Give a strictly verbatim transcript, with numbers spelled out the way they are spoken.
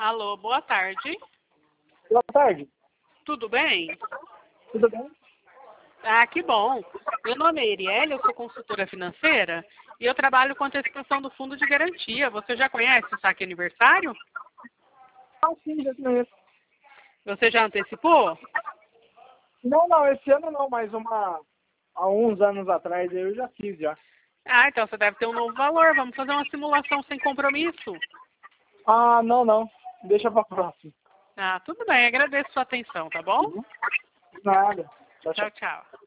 Alô, boa tarde. Boa tarde. Tudo bem? Tudo bem? Ah, que bom. Meu nome é Erielle, eu sou consultora financeira e eu trabalho com antecipação do fundo de garantia. Você já conhece o saque aniversário? Ah, sim, já conheço. Você já antecipou? Não, não, esse ano não, mas uma, há uns anos atrás eu já fiz já. Ah, então você deve ter um novo valor. Vamos fazer uma simulação sem compromisso. Ah, não, não. Deixa pra próxima. Ah, tudo bem. Agradeço sua atenção, tá bom? Nada. Tchau, tchau. Tchau, tchau.